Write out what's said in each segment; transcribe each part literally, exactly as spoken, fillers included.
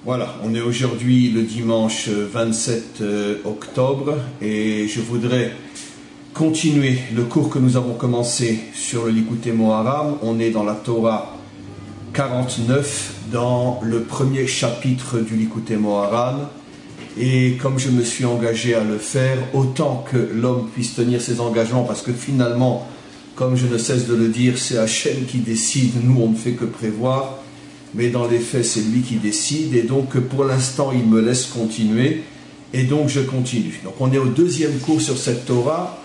Voilà, on est aujourd'hui le dimanche vingt-sept octobre et je voudrais continuer le cours que nous avons commencé sur le Likutei Moharan. On est dans la Torah quarante-neuf, dans le premier chapitre du Likutei Moharan. Et comme je me suis engagé à le faire, autant que l'homme puisse tenir ses engagements, parce que finalement, comme je ne cesse de le dire, c'est Hachem qui décide, nous on ne fait que prévoir. Mais dans les faits, c'est lui qui décide, et donc pour l'instant, il me laisse continuer, et donc je continue. Donc on est au deuxième cours sur cette Torah.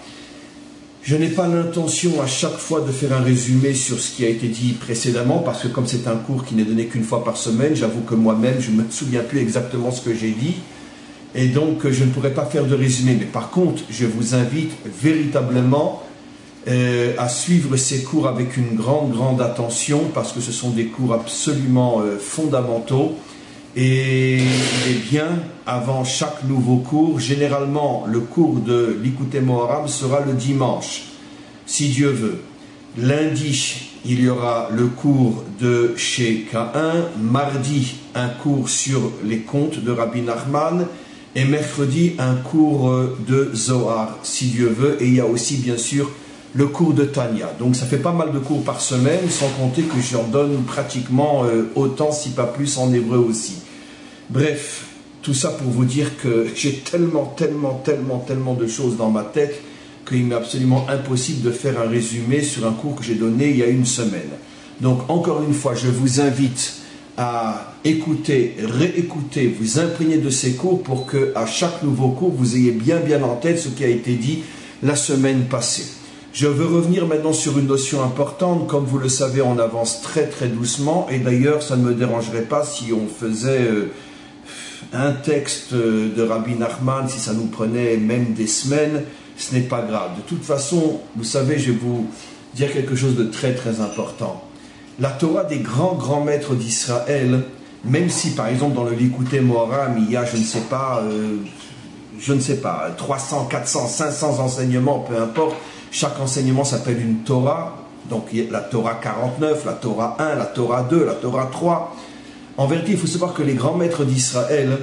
Je n'ai pas l'intention à chaque fois de faire un résumé sur ce qui a été dit précédemment, parce que comme c'est un cours qui n'est donné qu'une fois par semaine, j'avoue que moi-même, je ne me souviens plus exactement ce que j'ai dit, et donc je ne pourrais pas faire de résumé. Mais par contre, je vous invite véritablement Euh, à suivre ces cours avec une grande, grande attention, parce que ce sont des cours absolument euh, fondamentaux. Et, et bien, avant chaque nouveau cours, généralement, le cours de Likutei Moharan sera le dimanche, si Dieu veut. Lundi, il y aura le cours de chez Caïn. Mardi, un cours sur les contes de Rabbi Nachman. Et mercredi, un cours de Zohar, si Dieu veut. Et il y a aussi, bien sûr, le cours de Tanya. Donc ça fait pas mal de cours par semaine, sans compter que j'en donne pratiquement euh, autant, si pas plus, en hébreu aussi. Bref, tout ça pour vous dire que j'ai tellement, tellement, tellement, tellement de choses dans ma tête qu'il m'est absolument impossible de faire un résumé sur un cours que j'ai donné il y a une semaine. Donc encore une fois, je vous invite à écouter, réécouter, vous imprégner de ces cours pour que à chaque nouveau cours, vous ayez bien, bien en tête ce qui a été dit la semaine passée. Je veux revenir maintenant sur une notion importante. Comme vous le savez, on avance très très doucement, et d'ailleurs ça ne me dérangerait pas si on faisait euh, un texte de Rabbi Nachman, si ça nous prenait même des semaines, ce n'est pas grave. De toute façon, vous savez, je vais vous dire quelque chose de très très important. La Torah des grands grands maîtres d'Israël, même si par exemple dans le Likutei Moharan il y a, je ne sais pas, euh, je ne sais pas, trois cents, quatre cents, cinq cents enseignements, peu importe. Chaque enseignement s'appelle une Torah, donc la Torah quarante-neuf, la Torah un, la Torah deux, la Torah trois. En vérité, il faut savoir que les grands maîtres d'Israël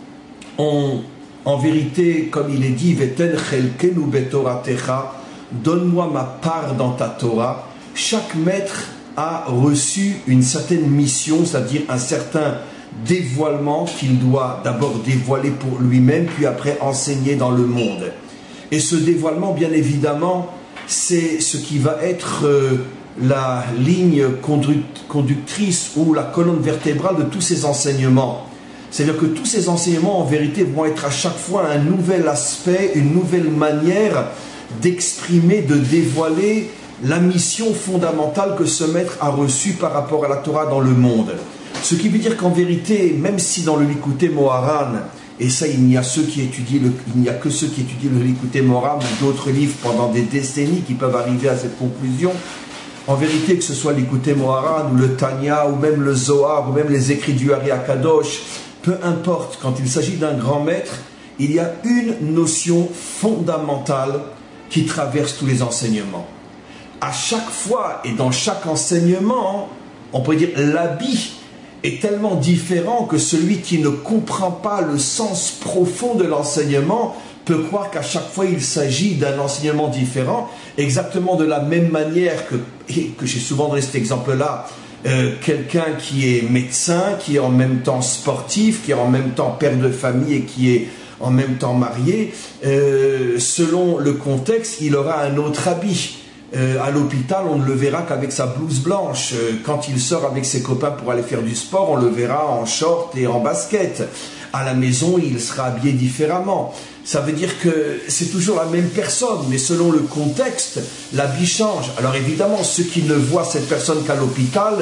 ont, en vérité, comme il est dit, Veten chelkenu betoratecha, donne-moi ma part dans ta Torah. Chaque maître a reçu une certaine mission, c'est-à-dire un certain dévoilement qu'il doit d'abord dévoiler pour lui-même, puis après enseigner dans le monde. Et ce dévoilement, bien évidemment, c'est ce qui va être euh, la ligne conductrice ou la colonne vertébrale de tous ces enseignements. C'est-à-dire que tous ces enseignements, en vérité, vont être à chaque fois un nouvel aspect, une nouvelle manière d'exprimer, de dévoiler la mission fondamentale que ce maître a reçue par rapport à la Torah dans le monde. Ce qui veut dire qu'en vérité, même si dans le Likutei Moharan, et ça, il n'y a ceux qui étudient le, il n'y a que ceux qui étudient le Likutei Moharan ou d'autres livres pendant des décennies qui peuvent arriver à cette conclusion. En vérité, que ce soit le Likutei Moharan ou le Tanya ou même le Zohar ou même les écrits du Ari HaKadosh, peu importe, quand il s'agit d'un grand maître, il y a une notion fondamentale qui traverse tous les enseignements. À chaque fois et dans chaque enseignement, on peut dire l'habit est tellement différent que celui qui ne comprend pas le sens profond de l'enseignement peut croire qu'à chaque fois il s'agit d'un enseignement différent, exactement de la même manière que, et que j'ai souvent donné cet exemple-là, euh, quelqu'un qui est médecin, qui est en même temps sportif, qui est en même temps père de famille et qui est en même temps marié, euh, selon le contexte, il aura un autre habit. Euh, à l'hôpital, on ne le verra qu'avec sa blouse blanche. Euh, quand il sort avec ses copains pour aller faire du sport, on le verra en short et en basket. À la maison, il sera habillé différemment. Ça veut dire que c'est toujours la même personne, mais selon le contexte, l'habit change. Alors évidemment, ceux qui ne voient cette personne qu'à l'hôpital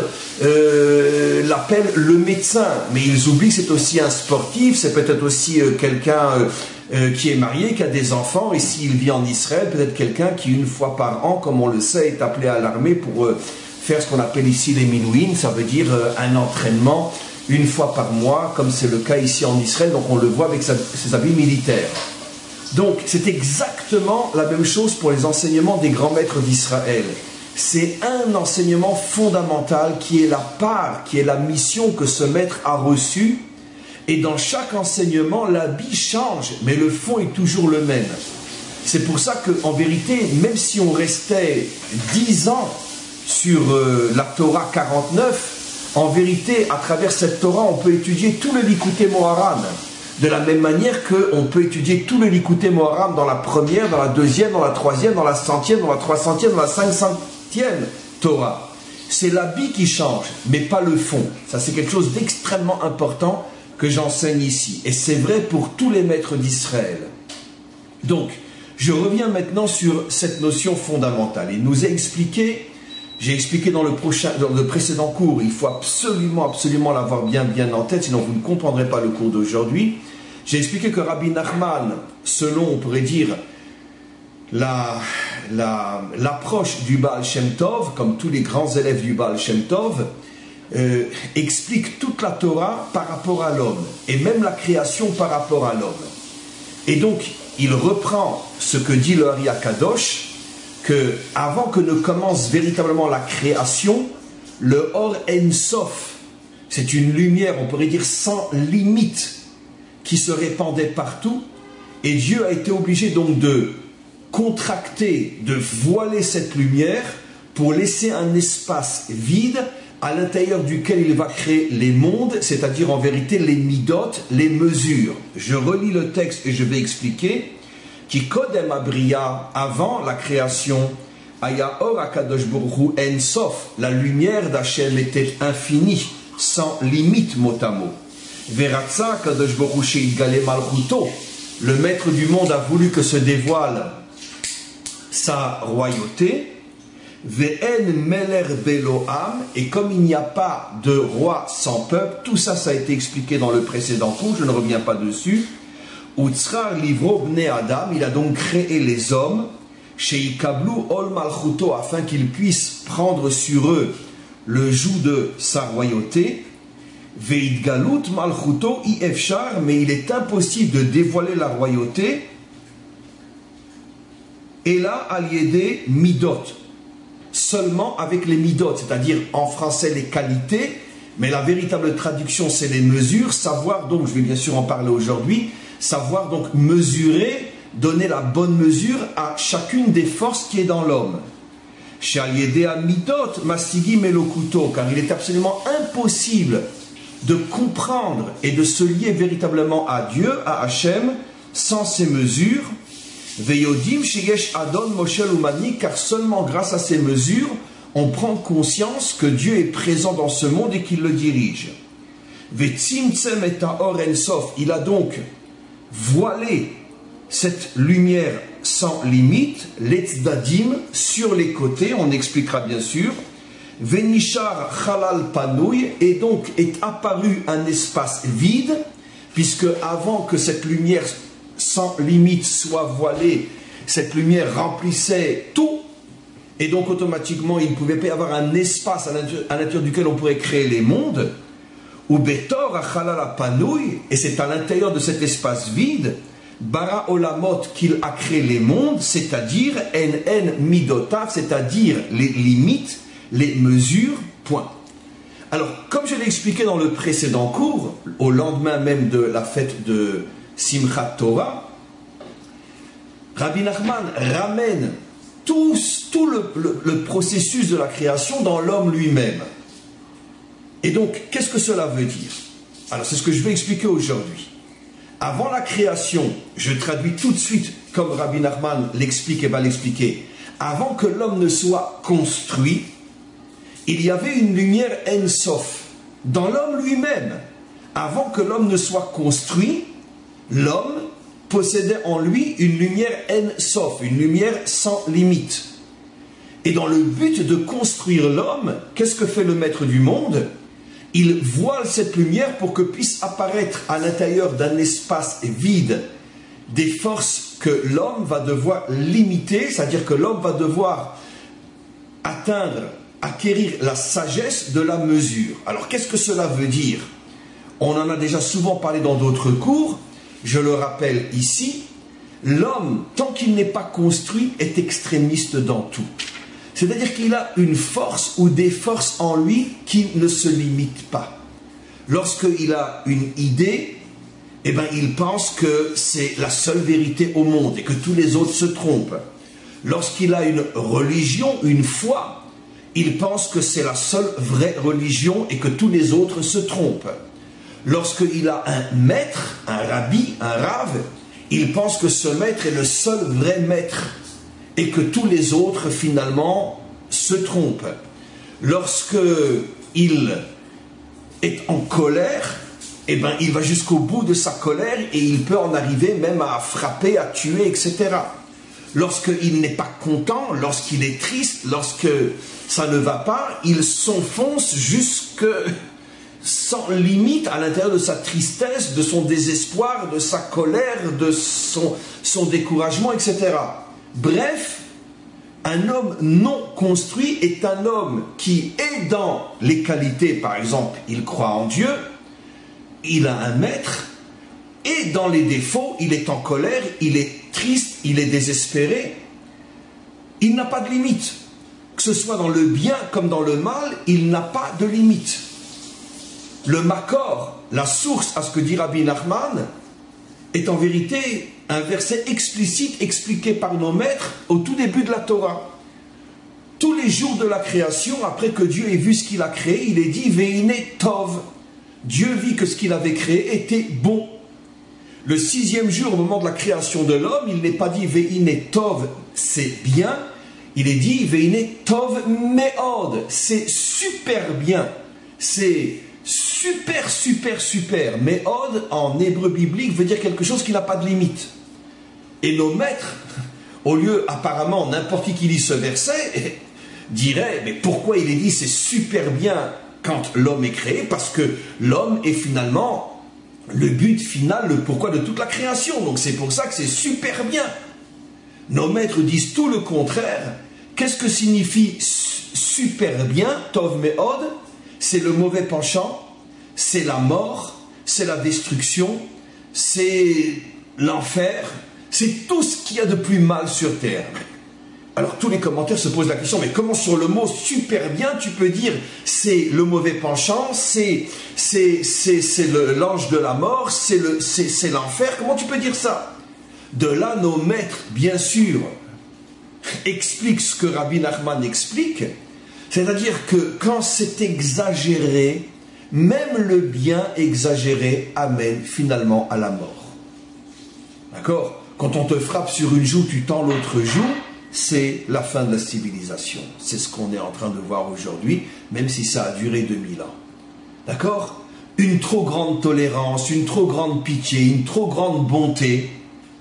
euh, l'appellent le médecin. Mais ils oublient que c'est aussi un sportif, c'est peut-être aussi euh, quelqu'un... Euh, Euh, qui est marié, qui a des enfants, et s'il vit en Israël, peut-être quelqu'un qui, une fois par an, comme on le sait, est appelé à l'armée pour euh, faire ce qu'on appelle ici les minouïn, ça veut dire euh, un entraînement une fois par mois, comme c'est le cas ici en Israël, donc on le voit avec sa, ses habits militaires. Donc c'est exactement la même chose pour les enseignements des grands maîtres d'Israël. C'est un enseignement fondamental qui est la part, qui est la mission que ce maître a reçue. Et dans chaque enseignement, l'habit change, mais le fond est toujours le même. C'est pour ça qu'en vérité, même si on restait dix ans sur euh, la Torah quarante-neuf, en vérité, à travers cette Torah, on peut étudier tout le Likutei Moharan. De la même manière qu'on peut étudier tout le Likutei Moharan dans la première, dans la deuxième, dans la troisième, dans la centième, dans la trois centième, dans la cinq centième Torah. C'est l'habit qui change, mais pas le fond. Ça, c'est quelque chose d'extrêmement important que j'enseigne ici. Et c'est vrai pour tous les maîtres d'Israël. Donc, je reviens maintenant sur cette notion fondamentale. Il nous a expliqué, j'ai expliqué dans le, prochain, dans le précédent cours, il faut absolument, absolument l'avoir bien, bien en tête, sinon vous ne comprendrez pas le cours d'aujourd'hui. J'ai expliqué que Rabbi Nachman, selon, on pourrait dire, la, la, l'approche du Baal Shem Tov, comme tous les grands élèves du Baal Shem Tov, euh, explique toute la Torah par rapport à l'homme, et même la création par rapport à l'homme. Et donc, il reprend ce que dit le Ari Akadosh, que avant que ne commence véritablement la création, le Or En Sof, c'est une lumière, on pourrait dire sans limite, qui se répandait partout, et Dieu a été obligé donc de contracter, de voiler cette lumière pour laisser un espace vide à l'intérieur duquel il va créer les mondes, c'est-à-dire en vérité les midot, les mesures. Je relis le texte et je vais expliquer. Qui kodem abria, avant la création, aya or akadosh baruch hu en sof, la lumière d'Hachem était infinie, sans limite mot à mot. Veratza akadosh baruch hu sheitgale malchuto, le maître du monde a voulu que se dévoile sa royauté. Ve'en meler beloam, et comme il n'y a pas de roi sans peuple, tout ça, ça a été expliqué dans le précédent cours, je ne reviens pas dessus. Utzrar livro bnei Adam, il a donc créé les hommes, sheikablu ol malchuto, afin qu'ils puissent prendre sur eux le joug de sa royauté. Veidgalut malchuto i efshar, mais il est impossible de dévoiler la royauté. Et là, aliédé midot, seulement avec les midot, c'est-à-dire en français les qualités, mais la véritable traduction c'est les mesures, savoir, donc je vais bien sûr en parler aujourd'hui, savoir donc mesurer, donner la bonne mesure à chacune des forces qui est dans l'homme. Midot masigi melokuto, car il est absolument impossible de comprendre et de se lier véritablement à Dieu, à Hachem, sans ces mesures. Veyodim sheyesh adon moshel umani, car seulement grâce à ces mesures, on prend conscience que Dieu est présent dans ce monde et qu'il le dirige. Vetzimtzem et haor en sof, il a donc voilé cette lumière sans limite, l'etzdadim, sur les côtés, on expliquera bien sûr. Venishar chalal panouy, et donc est apparu un espace vide, puisque avant que cette lumière sans limite soit voilée, cette lumière remplissait tout, et donc automatiquement il ne pouvait pas y avoir un espace à l'intérieur duquel on pourrait créer les mondes. Ou betor achalal panouy, et c'est à l'intérieur de cet espace vide, bara olamot, qu'il a créé les mondes, c'est-à-dire en en midotav, c'est-à-dire les limites, les mesures, point. Alors, comme je l'ai expliqué dans le précédent cours, au lendemain même de la fête de Simchat Torah, Rabbi Nachman ramène tout, tout le, le, le processus de la création dans l'homme lui-même. Et donc, qu'est-ce que cela veut dire? Alors, c'est ce que je vais expliquer aujourd'hui. Avant la création, je traduis tout de suite, comme Rabbi Nachman l'explique et va l'expliquer, avant que l'homme ne soit construit, il y avait une lumière en sof dans l'homme lui-même. Avant que l'homme ne soit construit, l'homme possédait en lui une lumière en sof, une lumière sans limite. Et dans le but de construire l'homme, qu'est-ce que fait le maître du monde? Il voile cette lumière pour que puisse apparaître à l'intérieur d'un espace vide des forces que l'homme va devoir limiter, c'est-à-dire que l'homme va devoir atteindre, acquérir la sagesse de la mesure. Alors qu'est-ce que cela veut dire? On en a déjà souvent parlé dans d'autres cours, je le rappelle ici, l'homme, tant qu'il n'est pas construit, est extrémiste dans tout. C'est-à-dire qu'il a une force ou des forces en lui qui ne se limitent pas. Lorsqu'il a une idée, eh bien, il pense que c'est la seule vérité au monde et que tous les autres se trompent. Lorsqu'il a une religion, une foi, il pense que c'est la seule vraie religion et que tous les autres se trompent. Lorsqu'il a un maître, un rabbi, un rave, il pense que ce maître est le seul vrai maître et que tous les autres, finalement, se trompent. Lorsqu'il est en colère, eh ben, il va jusqu'au bout de sa colère et il peut en arriver même à frapper, à tuer, et cetera. Lorsqu'il n'est pas content, lorsqu'il est triste, lorsque ça ne va pas, il s'enfonce jusque sans limite à l'intérieur de sa tristesse, de son désespoir, de sa colère, de son, son découragement, et cetera. Bref, un homme non construit est un homme qui est dans les qualités, par exemple, il croit en Dieu, il a un maître, et dans les défauts, il est en colère, il est triste, il est désespéré. Il n'a pas de limite. Que ce soit dans le bien comme dans le mal, il n'a pas de limite. Le Makor, la source à ce que dit Rabbi Nachman, est en vérité un verset explicite expliqué par nos maîtres au tout début de la Torah. Tous les jours de la création, après que Dieu ait vu ce qu'il a créé, il est dit « Veine tov ». Dieu vit que ce qu'il avait créé était bon. Le sixième jour, au moment de la création de l'homme, il n'est pas dit « Veine tov », c'est bien. Il est dit « Veine tov meod », c'est super bien. C'est super, super, super. Meod, en hébreu biblique, veut dire quelque chose qui n'a pas de limite. Et nos maîtres, au lieu, apparemment, n'importe qui lit ce verset, dirait « Mais pourquoi il est dit c'est super bien ?» quand l'homme est créé, parce que l'homme est finalement le but final, le pourquoi de toute la création. Donc c'est pour ça que c'est super bien. Nos maîtres disent tout le contraire. Qu'est-ce que signifie super bien, tov meod? C'est le mauvais penchant, c'est la mort, c'est la destruction, c'est l'enfer, c'est tout ce qu'il y a de plus mal sur terre. Alors tous les commentaires se posent la question, mais comment sur le mot super bien tu peux dire c'est le mauvais penchant, c'est l'ange de la mort, c'est l'enfer, comment tu peux dire ça? De là nos maîtres, bien sûr, expliquent ce que Rabbi Nachman explique, c'est-à-dire que quand c'est exagéré, même le bien exagéré amène finalement à la mort. D'accord? Quand on te frappe sur une joue, tu tends l'autre joue, c'est la fin de la civilisation. C'est ce qu'on est en train de voir aujourd'hui, même si ça a duré deux mille ans. D'accord? Une trop grande tolérance, une trop grande pitié, une trop grande bonté.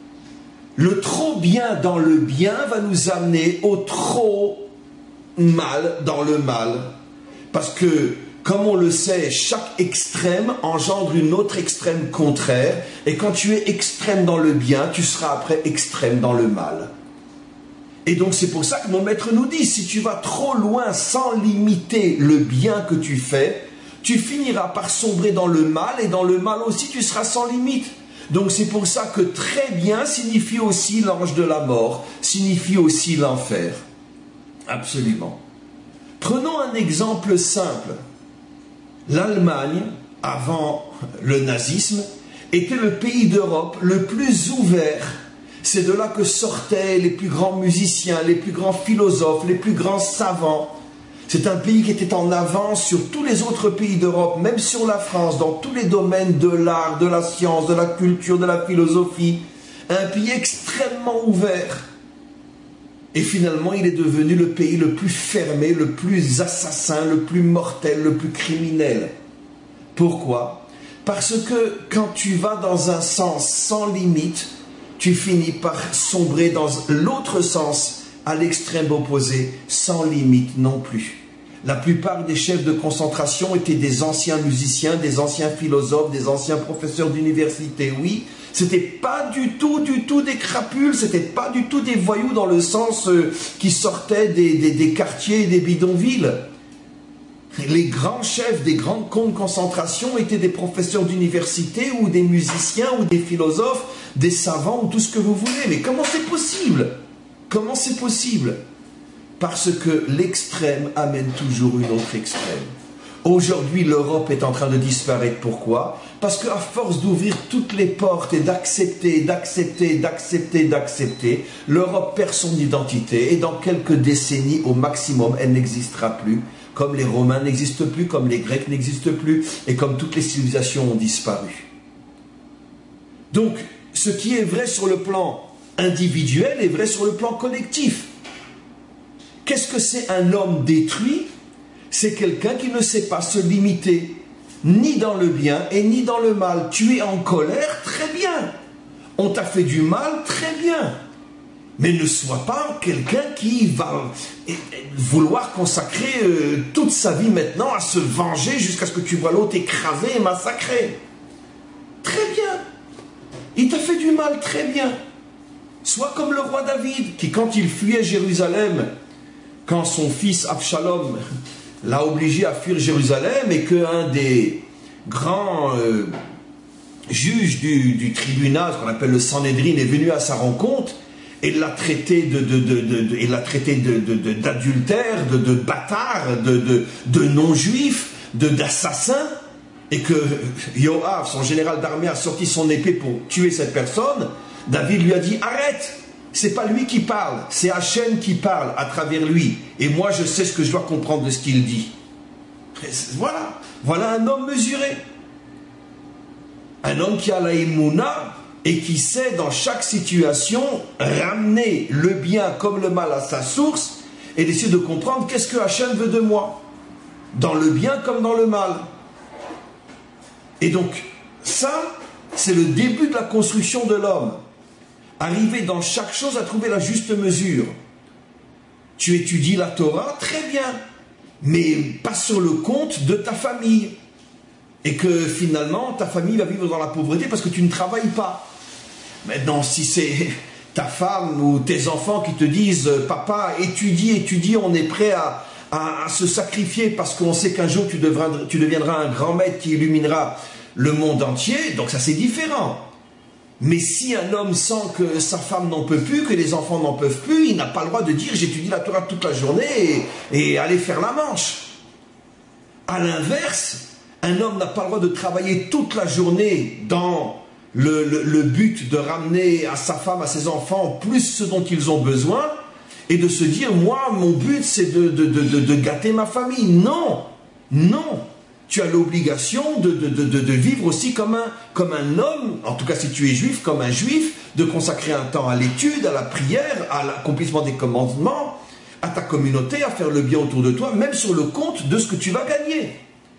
Le trop bien dans le bien va nous amener au trop mal dans le mal. Parce que, comme on le sait, chaque extrême engendre une autre extrême contraire. Et quand tu es extrême dans le bien, tu seras après extrême dans le mal. Et donc c'est pour ça que mon maître nous dit, si tu vas trop loin sans limiter le bien que tu fais, tu finiras par sombrer dans le mal, et dans le mal aussi tu seras sans limite. Donc c'est pour ça que très bien signifie aussi l'ange de la mort, signifie aussi l'enfer. Absolument. Prenons un exemple simple. L'Allemagne, avant le nazisme, était le pays d'Europe le plus ouvert. C'est de là que sortaient les plus grands musiciens, les plus grands philosophes, les plus grands savants. C'est un pays qui était en avance sur tous les autres pays d'Europe, même sur la France, dans tous les domaines de l'art, de la science, de la culture, de la philosophie. Un pays extrêmement ouvert. Et finalement, il est devenu le pays le plus fermé, le plus assassin, le plus mortel, le plus criminel. Pourquoi? Parce que quand tu vas dans un sens sans limite, tu finis par sombrer dans l'autre sens, à l'extrême opposé, sans limite non plus. La plupart des chefs de concentration étaient des anciens musiciens, des anciens philosophes, des anciens professeurs d'université, oui. C'était pas du tout, du tout des crapules, c'était pas du tout des voyous dans le sens euh, qui sortaient des, des, des quartiers et des bidonvilles. Les grands chefs des grandes camps de concentration étaient des professeurs d'université ou des musiciens ou des philosophes, des savants ou tout ce que vous voulez. Mais comment c'est possible? Comment c'est possible? Parce que l'extrême amène toujours une autre extrême. Aujourd'hui, l'Europe est en train de disparaître. Pourquoi? Parce qu'à force d'ouvrir toutes les portes et d'accepter, d'accepter, d'accepter, d'accepter, l'Europe perd son identité et dans quelques décennies au maximum, elle n'existera plus. Comme les Romains n'existent plus, comme les Grecs n'existent plus et comme toutes les civilisations ont disparu. Donc, ce qui est vrai sur le plan individuel est vrai sur le plan collectif. Qu'est-ce que c'est un homme détruit? C'est quelqu'un qui ne sait pas se limiter, ni dans le bien et ni dans le mal. Tu es en colère, très bien. On t'a fait du mal, très bien. Mais ne sois pas quelqu'un qui va vouloir consacrer euh, toute sa vie maintenant à se venger jusqu'à ce que tu vois l'autre écrasé et massacré. Très bien. Il t'a fait du mal, très bien. Sois comme le roi David, qui quand il fuyait Jérusalem, quand son fils Absalom l'a obligé à fuir Jérusalem et qu'un des grands euh, juges du, du tribunal, ce qu'on appelle le Sanhédrin, est venu à sa rencontre et l'a traité de, de, de, de, de, et l'a traité de, de, de, d'adultère, de, de bâtard, de, de, de non-juif, de, d'assassin, et que Yoav, son général d'armée, a sorti son épée pour tuer cette personne, David lui a dit « Arrête ! C'est pas lui qui parle, c'est Hachem qui parle à travers lui. Et moi, je sais ce que je dois comprendre de ce qu'il dit. » Voilà. Voilà un homme mesuré. Un homme qui a la émouna et qui sait dans chaque situation ramener le bien comme le mal à sa source et d'essayer de comprendre qu'est-ce que Hachem veut de moi. Dans le bien comme dans le mal. Et donc, ça, c'est le début de la construction de l'homme. Arriver dans chaque chose à trouver la juste mesure. Tu étudies la Torah, très bien, mais pas sur le compte de ta famille. Et que finalement, ta famille va vivre dans la pauvreté parce que tu ne travailles pas. Maintenant, si c'est ta femme ou tes enfants qui te disent « Papa, étudie, étudie, on est prêt à, à, à se sacrifier parce qu'on sait qu'un jour tu deviendras, tu deviendras un grand maître qui illuminera le monde entier », donc ça c'est différent. Mais si un homme sent que sa femme n'en peut plus, que les enfants n'en peuvent plus, il n'a pas le droit de dire « j'étudie la Torah toute la journée et, et aller faire la manche ». À l'inverse, un homme n'a pas le droit de travailler toute la journée dans le, le, le but de ramener à sa femme, à ses enfants, plus ce dont ils ont besoin, et de se dire « moi, mon but, c'est de, de, de, de, de gâter ma famille ». Non, non. Tu as l'obligation de, de, de, de vivre aussi comme un, comme un homme, en tout cas si tu es juif, comme un juif, de consacrer un temps à l'étude, à la prière, à l'accomplissement des commandements, à ta communauté, à faire le bien autour de toi, même sur le compte de ce que tu vas gagner.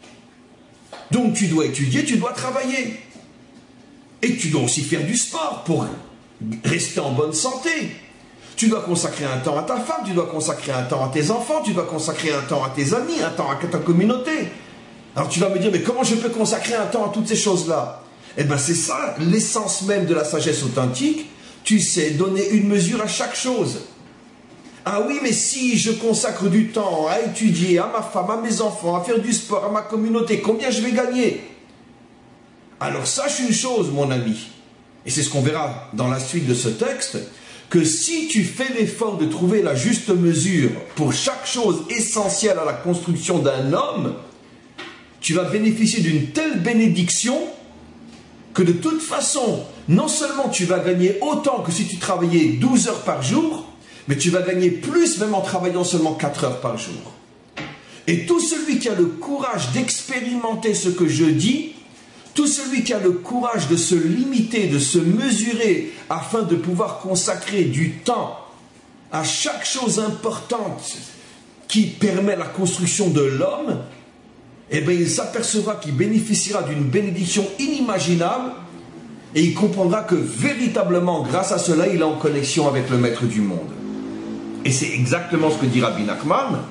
Donc tu dois étudier, tu dois travailler. Et tu dois aussi faire du sport pour rester en bonne santé. Tu dois consacrer un temps à ta femme, tu dois consacrer un temps à tes enfants, tu dois consacrer un temps à tes amis, un temps à ta communauté. Alors tu vas me dire, mais comment je peux consacrer un temps à toutes ces choses-là? Eh bien c'est ça, l'essence même de la sagesse authentique. Tu sais donner une mesure à chaque chose. Ah oui, mais si je consacre du temps à étudier, à ma femme, à mes enfants, à faire du sport, à ma communauté, combien je vais gagner? Alors sache une chose, mon ami, et c'est ce qu'on verra dans la suite de ce texte, que si tu fais l'effort de trouver la juste mesure pour chaque chose essentielle à la construction d'un homme, tu vas bénéficier d'une telle bénédiction que de toute façon, non seulement tu vas gagner autant que si tu travaillais douze heures par jour, mais tu vas gagner plus même en travaillant seulement quatre heures par jour. Et tout celui qui a le courage d'expérimenter ce que je dis, tout celui qui a le courage de se limiter, de se mesurer afin de pouvoir consacrer du temps à chaque chose importante qui permet la construction de l'homme, eh bien, il s'apercevra qu'il bénéficiera d'une bénédiction inimaginable et il comprendra que véritablement, grâce à cela, il est en connexion avec le Maître du monde. Et c'est exactement ce que dit Rabbi Nachman.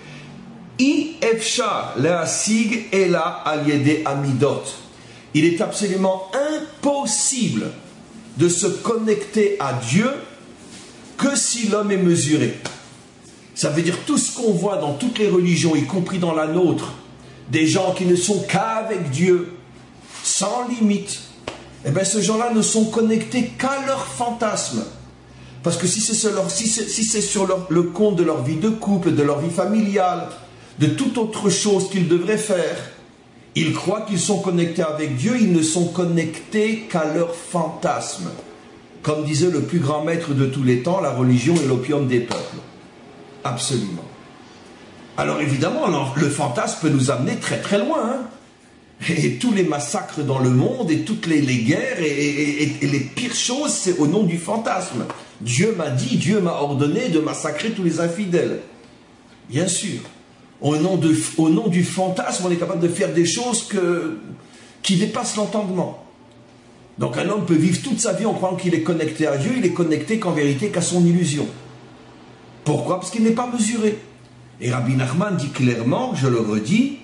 I efshar leasig ela al yedei amidot. Il est absolument impossible de se connecter à Dieu que si l'homme est mesuré. Ça veut dire tout ce qu'on voit dans toutes les religions, y compris dans la nôtre, des gens qui ne sont qu'avec Dieu, sans limite, eh bien ces gens-là ne sont connectés qu'à leur fantasme. Parce que si c'est sur, leur, si c'est, si c'est sur leur, le compte de leur vie de couple, de leur vie familiale, de toute autre chose qu'ils devraient faire. Ils croient qu'ils sont connectés avec Dieu, ils ne sont connectés qu'à leur fantasme. Comme disait le plus grand maître de tous les temps, la religion est l'opium des peuples. Absolument. Alors évidemment, le fantasme peut nous amener très très loin. Hein. Et tous les massacres dans le monde, et toutes les, les guerres, et, et, et, et les pires choses, c'est au nom du fantasme. Dieu m'a dit, Dieu m'a ordonné de massacrer tous les infidèles. Bien sûr. Au nom, de, au nom du fantasme, on est capable de faire des choses que, qui dépassent l'entendement. Donc un homme peut vivre toute sa vie en croyant qu'il est connecté à Dieu, il est connecté qu'en vérité qu'à son illusion. Pourquoi? Parce qu'il n'est pas mesuré. Et Rabbi Nachman dit clairement, je le redis,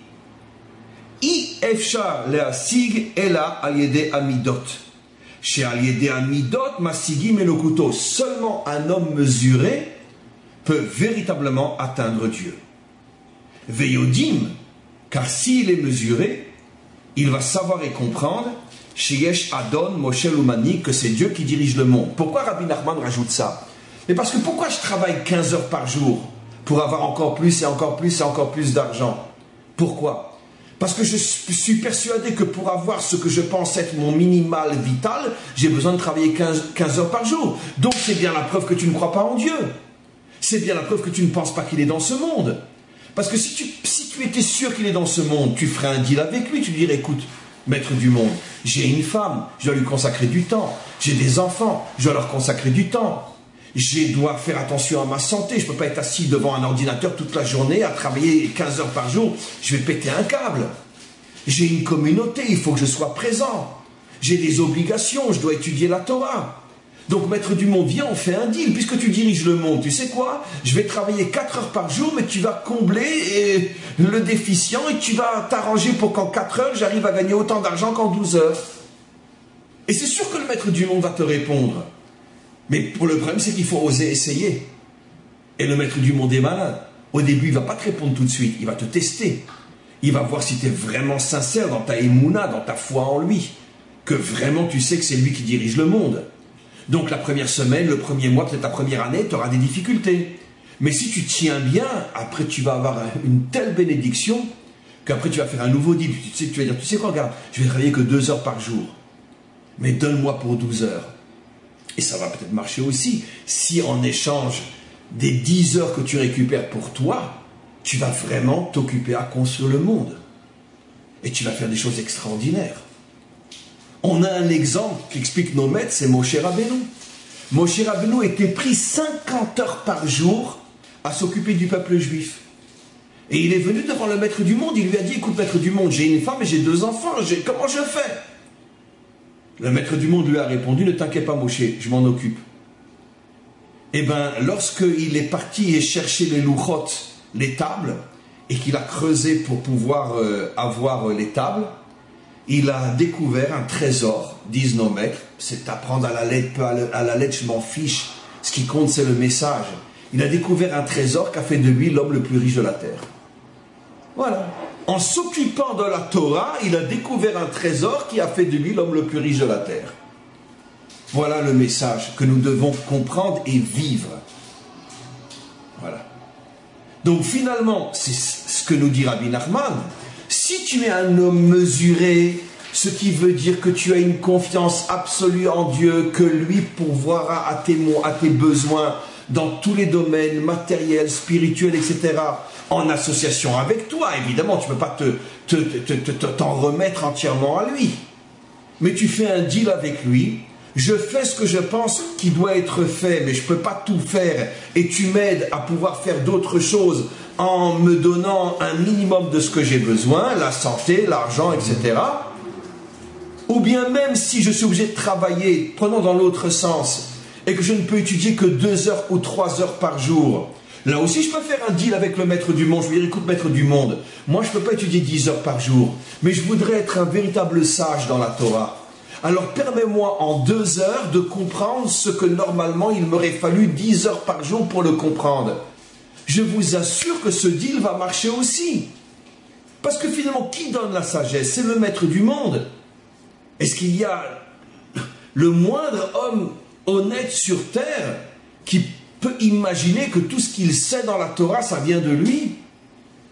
I efshar leasig ela al yedei amidot. Chez al yedei amidot masigim elokuto. Seulement un homme mesuré peut véritablement atteindre Dieu. Veyodim, car s'il est mesuré, il va savoir et comprendre Sheyesh Adon Moshe Lumani, que c'est Dieu qui dirige le monde. Pourquoi Rabbi Nachman rajoute ça? Mais parce que pourquoi je travaille quinze heures par jour pour avoir encore plus et encore plus et encore plus d'argent? Pourquoi? Parce que je suis persuadé que pour avoir ce que je pense être mon minimal vital, j'ai besoin de travailler quinze heures par jour. Donc c'est bien la preuve que tu ne crois pas en Dieu. C'est bien la preuve que tu ne penses pas qu'il est dans ce monde. Parce que si tu, si tu étais sûr qu'il est dans ce monde, tu ferais un deal avec lui, tu lui dirais, écoute, maître du monde, j'ai une femme, je dois lui consacrer du temps. J'ai des enfants, je dois leur consacrer du temps. Je dois faire attention à ma santé, je ne peux pas être assis devant un ordinateur toute la journée à travailler quinze heures par jour, je vais péter un câble. J'ai une communauté, il faut que je sois présent. J'ai des obligations, je dois étudier la Torah. Donc maître du monde, viens, on fait un deal, puisque tu diriges le monde, tu sais quoi? Je vais travailler quatre heures par jour, mais tu vas combler le déficient et tu vas t'arranger pour qu'en quatre heures, j'arrive à gagner autant d'argent qu'en douze heures. Et c'est sûr que le maître du monde va te répondre. Mais pour le problème, c'est qu'il faut oser essayer. Et le maître du monde est malin. Au début, il ne va pas te répondre tout de suite, il va te tester. Il va voir si tu es vraiment sincère dans ta émouna, dans ta foi en lui. Que vraiment tu sais que c'est lui qui dirige le monde. Donc la première semaine, le premier mois, peut-être la première année, tu auras des difficultés. Mais si tu tiens bien, après tu vas avoir une telle bénédiction qu'après tu vas faire un nouveau deal. Tu sais, tu vas dire, tu sais quoi, regarde, je vais travailler que deux heures par jour. Mais donne-moi pour douze heures. Et ça va peut-être marcher aussi. Si en échange des dix heures que tu récupères pour toi, tu vas vraiment t'occuper à construire le monde. Et tu vas faire des choses extraordinaires. On a un exemple qui explique nos maîtres, c'est Moshe Rabbeinu. Moshe Rabbeinu était pris cinquante heures par jour à s'occuper du peuple juif. Et il est venu devant le maître du monde, il lui a dit, écoute maître du monde, j'ai une femme et j'ai deux enfants, comment je fais? Le maître du monde lui a répondu, ne t'inquiète pas Moshe, je m'en occupe. Et bien, lorsqu'il est parti et chercher les louchot, les tables, et qu'il a creusé pour pouvoir euh, avoir euh, les tables, il a découvert un trésor, disent nos maîtres. C'est apprendre à la lettre, peu à la lettre, je m'en fiche. Ce qui compte, c'est le message. Il a découvert un trésor qui a fait de lui l'homme le plus riche de la terre. Voilà. En s'occupant de la Torah, il a découvert un trésor qui a fait de lui l'homme le plus riche de la terre. Voilà le message que nous devons comprendre et vivre. Voilà. Donc finalement, c'est ce que nous dit Rabbi Nachman. Si tu es un homme mesuré, ce qui veut dire que tu as une confiance absolue en Dieu, que lui pourvoira à tes, à tes besoins dans tous les domaines matériels, spirituels, et cetera, en association avec toi. Évidemment, tu ne peux pas te, te, te, te, te, t'en remettre entièrement à lui. Mais tu fais un deal avec lui. Je fais ce que je pense qui doit être fait, mais je ne peux pas tout faire. Et tu m'aides à pouvoir faire d'autres choses en me donnant un minimum de ce que j'ai besoin, la santé, l'argent, et cetera. Ou bien même si je suis obligé de travailler, prenons dans l'autre sens, et que je ne peux étudier que deux heures ou trois heures par jour, là aussi je peux faire un deal avec le maître du monde. Je lui dis, écoute maître du monde, moi je ne peux pas étudier dix heures par jour, mais je voudrais être un véritable sage dans la Torah. Alors permets-moi en deux heures de comprendre ce que normalement il m'aurait fallu dix heures par jour pour le comprendre. Je vous assure que ce deal va marcher aussi. Parce que finalement, qui donne la sagesse? C'est le maître du monde. Est-ce qu'il y a le moindre homme honnête sur terre qui peut imaginer que tout ce qu'il sait dans la Torah, ça vient de lui?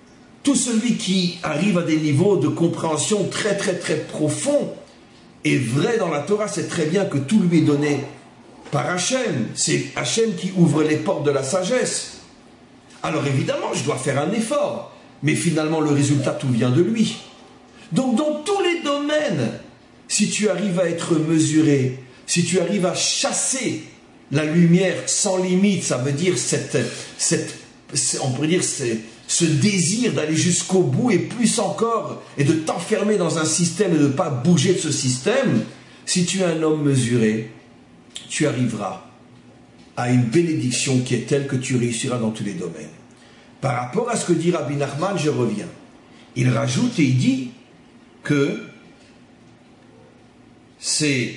tout celui qui arrive à des niveaux de compréhension très très très profonds est vrai dans la Torah, c'est très bien que tout lui est donné par Hachem. C'est Hachem qui ouvre les portes de la sagesse. Alors évidemment, je dois faire un effort, mais finalement le résultat, tout vient de lui. Donc dans tous les domaines, si tu arrives à être mesuré, si tu arrives à chasser la lumière sans limite, ça veut dire cette, cette, on pourrait dire ce désir d'aller jusqu'au bout et plus encore, et de t'enfermer dans un système et de ne pas bouger de ce système. Si tu es un homme mesuré, tu arriveras à une bénédiction qui est telle que tu réussiras dans tous les domaines. Par rapport à ce que dit Rabbi Nachman, je reviens. Il rajoute et il dit que c'est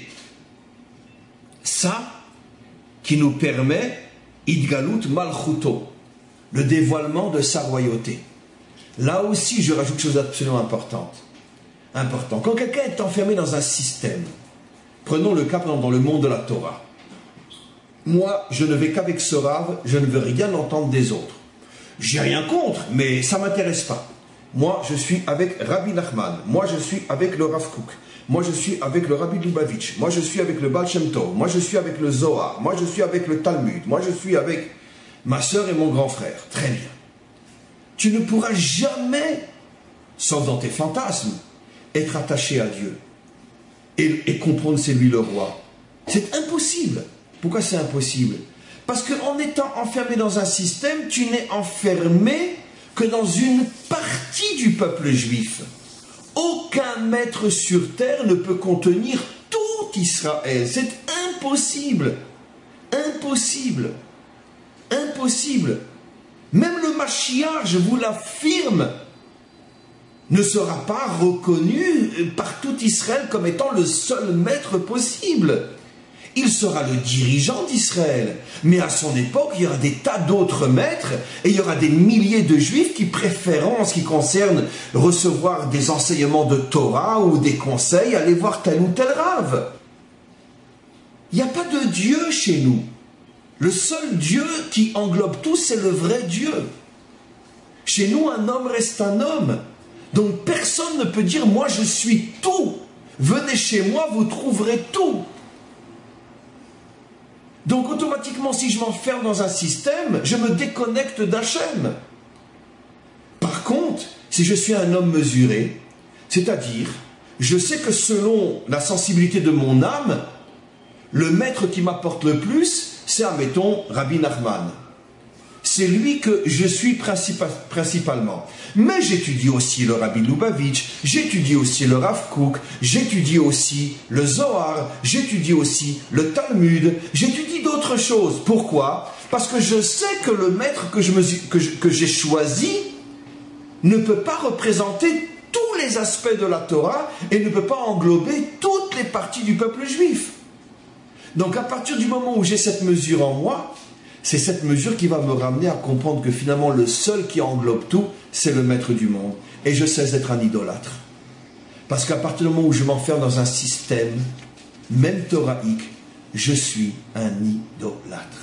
ça qui nous permet Idgalut Malchuto, le dévoilement de sa royauté. Là aussi, je rajoute quelque chose d'absolument important. Important. Quand quelqu'un est enfermé dans un système, prenons le cas dans le monde de la Torah. Moi, je ne vais qu'avec ce Rav, je ne veux rien entendre des autres. J'ai rien contre, mais ça ne m'intéresse pas. Moi, je suis avec Rabbi Nachman. Moi, je suis avec le Rav Kook. Moi, je suis avec le Rabbi Lubavitch. Moi, je suis avec le Baal Shem Tov. Moi, je suis avec le Zohar. Moi, je suis avec le Talmud. Moi, je suis avec ma sœur et mon grand frère. Très bien. Tu ne pourras jamais, sauf dans tes fantasmes, être attaché à Dieu et, et comprendre c'est lui le roi. C'est impossible. Pourquoi c'est impossible? Parce qu'en étant enfermé dans un système, tu n'es enfermé que dans une partie du peuple juif. Aucun maître sur terre ne peut contenir tout Israël. C'est impossible. Impossible. Impossible. Même le Mashiach, je vous l'affirme, ne sera pas reconnu par tout Israël comme étant le seul maître possible. Il sera le dirigeant d'Israël. Mais à son époque, il y aura des tas d'autres maîtres et il y aura des milliers de juifs qui préféreront, en ce qui concerne recevoir des enseignements de Torah ou des conseils, aller voir tel ou tel rave. Il n'y a pas de Dieu chez nous. Le seul Dieu qui englobe tout, c'est le vrai Dieu. Chez nous, un homme reste un homme. Donc personne ne peut dire « moi je suis tout ». Venez chez moi, vous trouverez tout. Donc automatiquement, si je m'enferme dans un système, je me déconnecte d'Hachem. Par contre, si je suis un homme mesuré, c'est-à-dire, je sais que selon la sensibilité de mon âme, le maître qui m'apporte le plus, c'est, admettons, Rabbi Nachman. C'est lui que je suis principal, principalement. Mais j'étudie aussi le Rabbi Lubavitch, j'étudie aussi le Rav Kook, j'étudie aussi le Zohar, j'étudie aussi le Talmud, j'étudie d'autres choses. Pourquoi? Parce que je sais que le maître que, je me, que, je, que j'ai choisi ne peut pas représenter tous les aspects de la Torah et ne peut pas englober toutes les parties du peuple juif. Donc à partir du moment où j'ai cette mesure en moi, c'est cette mesure qui va me ramener à comprendre que finalement le seul qui englobe tout, c'est le maître du monde. Et je cesse d'être un idolâtre. Parce qu'à partir du moment où je m'enferme dans un système, même thoraïque, je suis un idolâtre.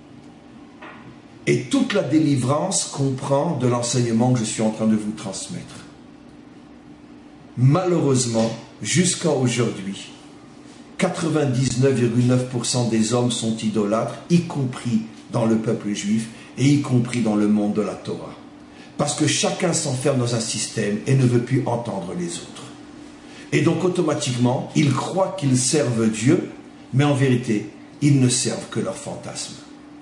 Et toute la délivrance comprend de l'enseignement que je suis en train de vous transmettre. Malheureusement, jusqu'à aujourd'hui, quatre-vingt-dix-neuf virgule neuf pour cent des hommes sont idolâtres, y compris dans le peuple juif et y compris dans le monde de la Torah. Parce que chacun s'enferme dans un système et ne veut plus entendre les autres. Et donc automatiquement, ils croient qu'ils servent Dieu, mais en vérité, ils ne servent que leur fantasme.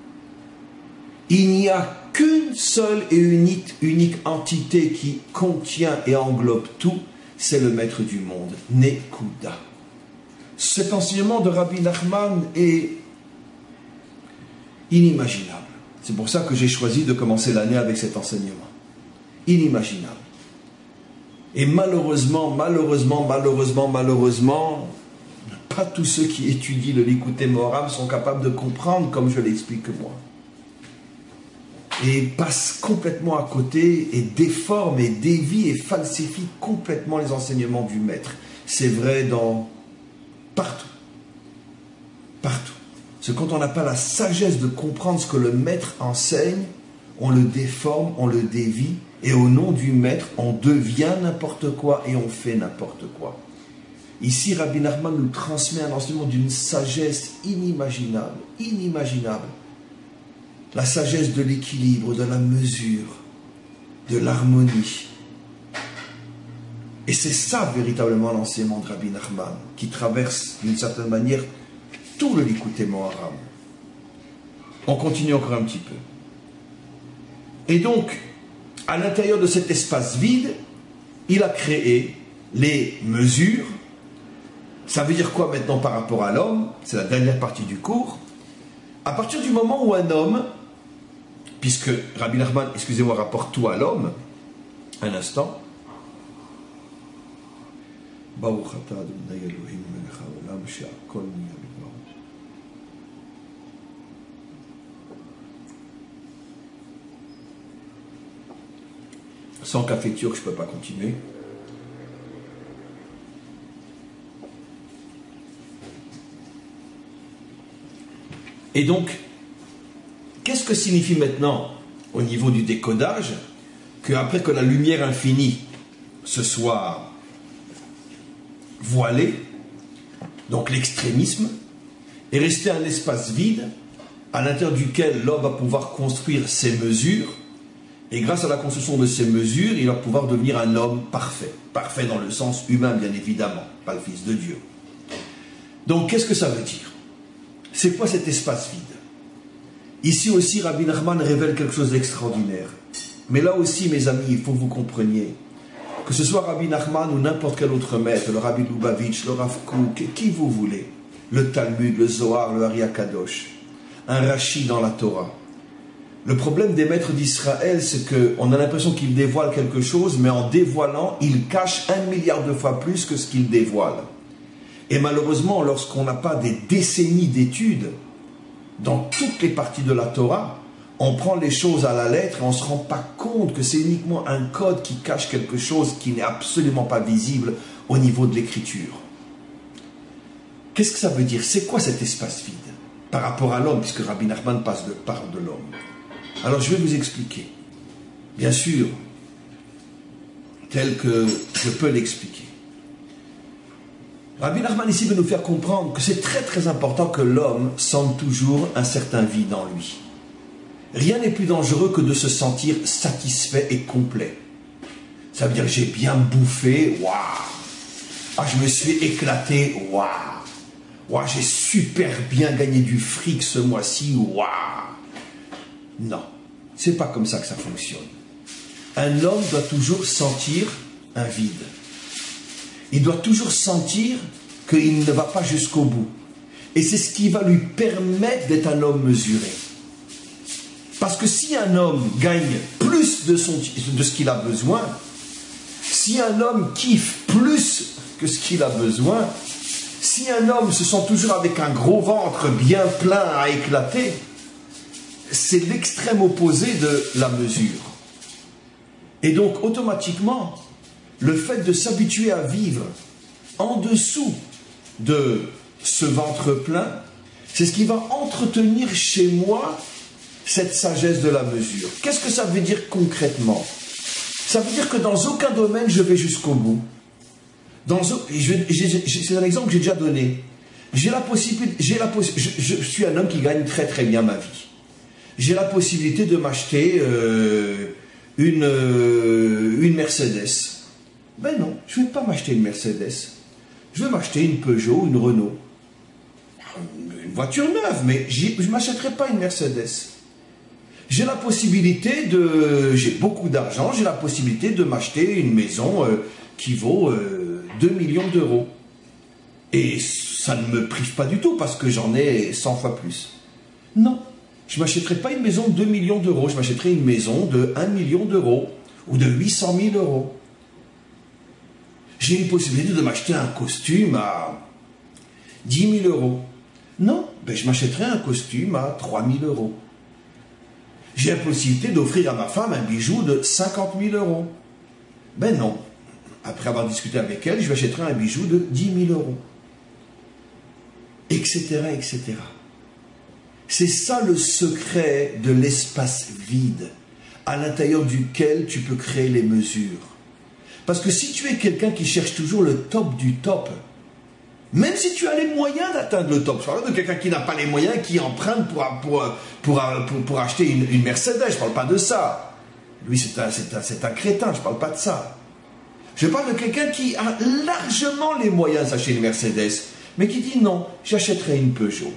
Il n'y a qu'une seule et unique, unique entité qui contient et englobe tout, c'est le maître du monde, Nekuda. Cet enseignement de Rabbi Nachman est inimaginable. C'est pour ça que j'ai choisi de commencer l'année avec cet enseignement. Inimaginable. Et malheureusement, malheureusement, malheureusement, malheureusement, pas tous ceux qui étudient le Likutei Moharan sont capables de comprendre comme je l'explique moi. Et passent complètement à côté et déforment et dévient et falsifient complètement les enseignements du maître. C'est vrai dans partout. Partout. Parce que quand on n'a pas la sagesse de comprendre ce que le maître enseigne, on le déforme, on le dévie, Et au nom du maître, on devient n'importe quoi et on fait n'importe quoi. Ici, Rabbi Nachman nous transmet un enseignement d'une sagesse inimaginable, inimaginable. La sagesse de l'équilibre, de la mesure, de l'harmonie. Et c'est ça véritablement l'enseignement de Rabbi Nachman, qui traverse d'une certaine manière tout le Likutei Moharam. On continue encore un petit peu. Et donc, à l'intérieur de cet espace vide, il a créé les mesures. Ça veut dire quoi maintenant par rapport à l'homme? C'est la dernière partie du cours. À partir du moment où un homme, puisque Rabbi Nachman, excusez-moi, rapporte tout à l'homme, un instant. Sans café turc, je ne peux pas continuer. Et donc, qu'est-ce que signifie maintenant, au niveau du décodage, qu'après que la lumière infinie se soit voilée, donc l'extrémisme, est resté un espace vide à l'intérieur duquel l'homme va pouvoir construire ses mesures, et grâce à la construction de ces mesures, il va pouvoir devenir un homme parfait. Parfait dans le sens humain, bien évidemment, pas le Fils de Dieu. Donc, qu'est-ce que ça veut dire? C'est quoi cet espace vide? Ici aussi, Rabbi Nachman révèle quelque chose d'extraordinaire. Mais là aussi, mes amis, il faut que vous compreniez, que ce soit Rabbi Nachman ou n'importe quel autre maître, le Rabbi Lubavitch, le Rav Kook, qui vous voulez, le Talmud, le Zohar, le Ari Akadosh, un Rashi dans la Torah. Le problème des maîtres d'Israël, c'est qu'on a l'impression qu'ils dévoilent quelque chose, mais en dévoilant, ils cachent un milliard de fois plus que ce qu'ils dévoilent. Et malheureusement, lorsqu'on n'a pas des décennies d'études dans toutes les parties de la Torah, on prend les choses à la lettre et on ne se rend pas compte que c'est uniquement un code qui cache quelque chose qui n'est absolument pas visible au niveau de l'écriture. Qu'est-ce que ça veut dire? C'est quoi cet espace vide par rapport à l'homme, puisque Rabbi Nachman passe de, parle de l'homme? Alors je vais vous expliquer. Bien sûr, tel que je peux l'expliquer. Rabbi Nachman ici veut nous faire comprendre que c'est très très important que l'homme sente toujours un certain vide en lui. Rien n'est plus dangereux que de se sentir satisfait et complet. Ça veut dire j'ai bien bouffé, waouh. Ah, je me suis éclaté, waouh. Waouh, j'ai super bien gagné du fric ce mois-ci, waouh. Non, c'est pas comme ça que ça fonctionne. Un homme doit toujours sentir un vide. Il doit toujours sentir qu'il ne va pas jusqu'au bout. Et c'est ce qui va lui permettre d'être un homme mesuré. Parce que si un homme gagne plus de, son, de ce qu'il a besoin, si un homme kiffe plus que ce qu'il a besoin, si un homme se sent toujours avec un gros ventre bien plein à éclater, c'est l'extrême opposé de la mesure. Et donc, automatiquement, le fait de s'habituer à vivre en dessous de ce ventre plein, c'est ce qui va entretenir chez moi cette sagesse de la mesure. Qu'est-ce que ça veut dire concrètement? Ça veut dire que dans aucun domaine je vais jusqu'au bout. Dans, c'est un exemple que j'ai déjà donné. J'ai la possibilité, j'ai la possi je, je suis un homme qui gagne très très bien ma vie. J'ai la possibilité de m'acheter euh, une, euh, une Mercedes. Ben non, je ne vais pas m'acheter une Mercedes. Je vais m'acheter une Peugeot, une Renault. Une voiture neuve, mais je ne m'achèterai pas une Mercedes. J'ai la possibilité de... J'ai beaucoup d'argent, j'ai la possibilité de m'acheter une maison euh, qui vaut euh, deux millions d'euros. Et ça ne me prive pas du tout parce que j'en ai cent fois plus. Non, je ne m'achèterai pas une maison de deux millions d'euros, je m'achèterai une maison de un million d'euros ou de huit cent mille euros. J'ai une possibilité de m'acheter un costume à dix mille euros. Non, ben je m'achèterai un costume à trois mille euros. J'ai la possibilité d'offrir à ma femme un bijou de cinquante mille euros. Ben non. Après avoir discuté avec elle, je lui achèterai un bijou de dix mille euros. Etc, et cetera. C'est ça le secret de l'espace vide. à l'intérieur duquel tu peux créer les mesures. Parce que si tu es quelqu'un qui cherche toujours le top du top, même si tu as les moyens d'atteindre le top, je parle de quelqu'un qui n'a pas les moyens, qui emprunte pour, pour, pour, pour, pour acheter une, une Mercedes, je ne parle pas de ça. Lui, c'est un, c'est un, c'est un crétin, je ne parle pas de ça. Je parle de quelqu'un qui a largement les moyens d'acheter une Mercedes, mais qui dit non, j'achèterai une Peugeot.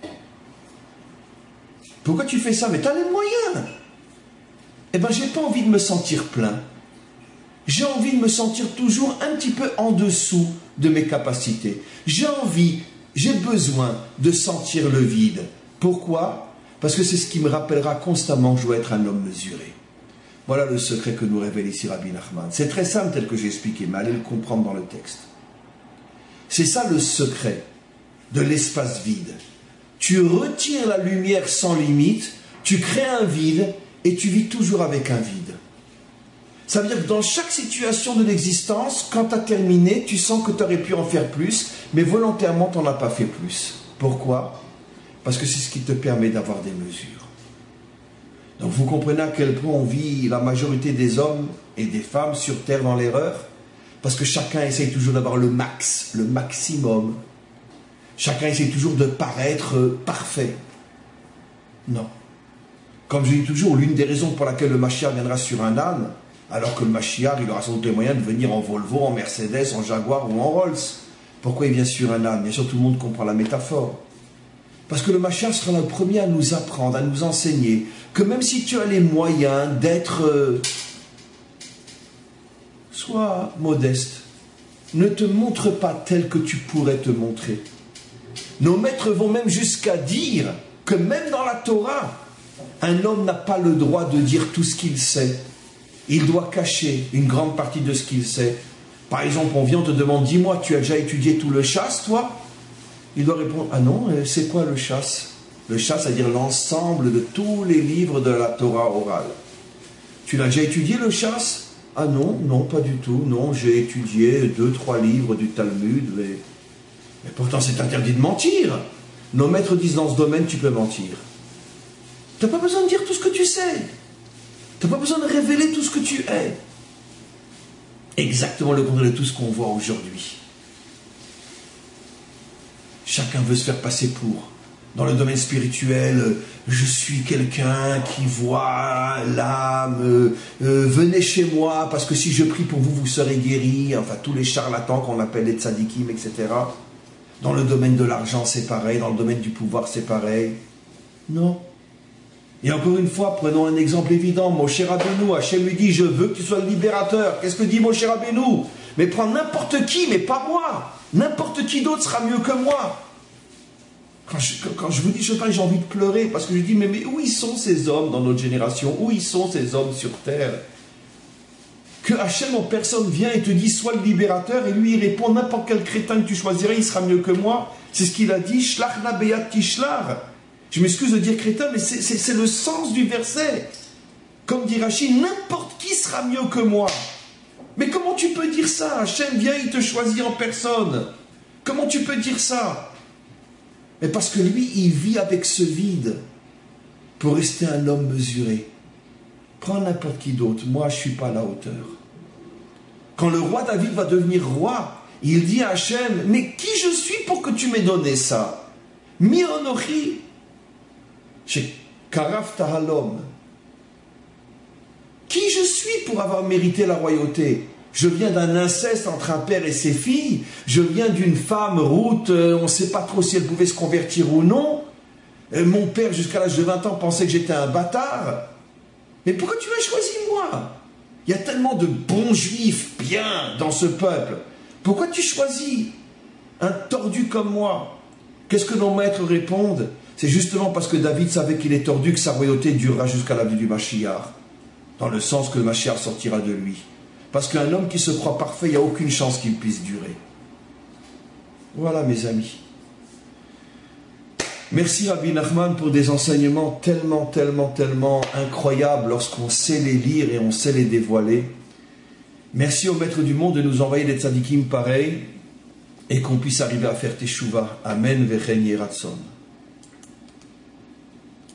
Pourquoi tu fais ça? Mais tu as les moyens. Eh bien, je n'ai pas envie de me sentir plein. J'ai envie de me sentir toujours un petit peu en dessous de mes capacités. J'ai envie, j'ai besoin de sentir le vide. Pourquoi? Parce que c'est ce qui me rappellera constamment que je dois être un homme mesuré. Voilà le secret que nous révèle ici Rabbi Nachman. C'est très simple tel que j'ai expliqué, mais allez le comprendre dans le texte. C'est ça le secret de l'espace vide. Tu retires la lumière sans limite, tu crées un vide et tu vis toujours avec un vide. Ça veut dire que dans chaque situation de l'existence, quand tu as terminé, tu sens que tu aurais pu en faire plus, mais volontairement, tu n'en as pas fait plus. Pourquoi? Parce que c'est ce qui te permet d'avoir des mesures. Donc vous comprenez à quel point on vit la majorité des hommes et des femmes sur Terre dans l'erreur? Parce que chacun essaye toujours d'avoir le max, le maximum. Chacun essaye toujours de paraître parfait. Non. Comme je dis toujours, l'une des raisons pour laquelle le Mashiach viendra sur un âne, alors que le Mashiach, il aura sans doute les moyens de venir en Volvo, en Mercedes, en Jaguar ou en Rolls. Pourquoi il vient sur un âne? Bien sûr, tout le monde comprend la métaphore. Parce que le Mashiach sera le premier à nous apprendre, à nous enseigner, que même si tu as les moyens d'être... Euh, sois modeste. Ne te montre pas tel que tu pourrais te montrer. Nos maîtres vont même jusqu'à dire que même dans la Torah, un homme n'a pas le droit de dire tout ce qu'il sait. Il doit cacher une grande partie de ce qu'il sait. Par exemple, on vient, on te demande, dis-moi, tu as déjà étudié tout le chasse, toi? Il doit répondre, ah non, c'est quoi le chasse? Le chasse, c'est-à-dire l'ensemble de tous les livres de la Torah orale. Tu l'as déjà étudié, le chasse? Ah non, non, pas du tout. Non, j'ai étudié deux, trois livres du Talmud, mais, mais pourtant c'est interdit de mentir. Nos maîtres disent, dans ce domaine, tu peux mentir. Tu n'as pas besoin de dire tout ce que tu sais. Tu n'as pas besoin de révéler tout ce que tu es. Exactement le contraire de tout ce qu'on voit aujourd'hui. Chacun veut se faire passer pour. Dans le domaine spirituel, je suis quelqu'un qui voit l'âme, euh, euh, venez chez moi, parce que si je prie pour vous, vous serez guéris. Enfin, tous les charlatans qu'on appelle les tzadikim, et cetera. Dans le domaine de l'argent, c'est pareil. Dans le domaine du pouvoir, c'est pareil. Non. Et encore une fois, prenons un exemple évident. Moshe Rabbeinu, Hachem lui dit, je veux que tu sois le libérateur. Qu'est-ce que dit Moshe Rabbeinu? Mais prends n'importe qui, mais pas moi. N'importe qui d'autre sera mieux que moi. Quand je, quand je vous dis, je sais pas, j'ai envie de pleurer, parce que je dis, mais, mais où ils sont ces hommes dans notre génération? Où ils sont ces hommes sur terre? Que Hachem en personne vient et te dit, sois le libérateur, et lui il répond, n'importe quel crétin que tu choisirais, il sera mieux que moi. C'est ce qu'il a dit, Shlach na beyat tishlar. Je m'excuse de dire crétin, mais c'est le sens du verset. Comme dit Rachid, n'importe qui sera mieux que moi. Mais comment tu peux dire ça? Hachem vient, il te choisit en personne. Comment tu peux dire ça? Mais parce que lui, il vit avec ce vide pour rester un homme mesuré. Prends n'importe qui d'autre, moi je ne suis pas à la hauteur. Quand le roi David va devenir roi, il dit à Hachem, mais qui je suis pour que tu m'aies donné ça? Mi honochi, chez Karaf Tahalom. Qui je suis pour avoir mérité la royauté? Je viens d'un inceste entre un père et ses filles. Je viens d'une femme, Ruth, euh, on ne sait pas trop si elle pouvait se convertir ou non. Euh, mon père, jusqu'à l'âge de vingt ans, pensait que j'étais un bâtard. Mais pourquoi tu m'as choisi, moi? Il y a tellement de bons juifs bien dans ce peuple. Pourquoi tu choisis un tordu comme moi? Qu'est-ce que nos maîtres répondent? C'est justement parce que David savait qu'il est tordu que sa royauté durera jusqu'à la venue du Mashiach. Dans le sens que le Mashiach sortira de lui. Parce qu'un homme qui se croit parfait, il n'y a aucune chance qu'il puisse durer. Voilà, mes amis. Merci Rabbi Nachman pour des enseignements tellement, tellement, tellement incroyables lorsqu'on sait les lire et on sait les dévoiler. Merci au Maître du monde de nous envoyer des tzadikim pareils et qu'on puisse arriver à faire teshuva. Amen vechen yeratzon.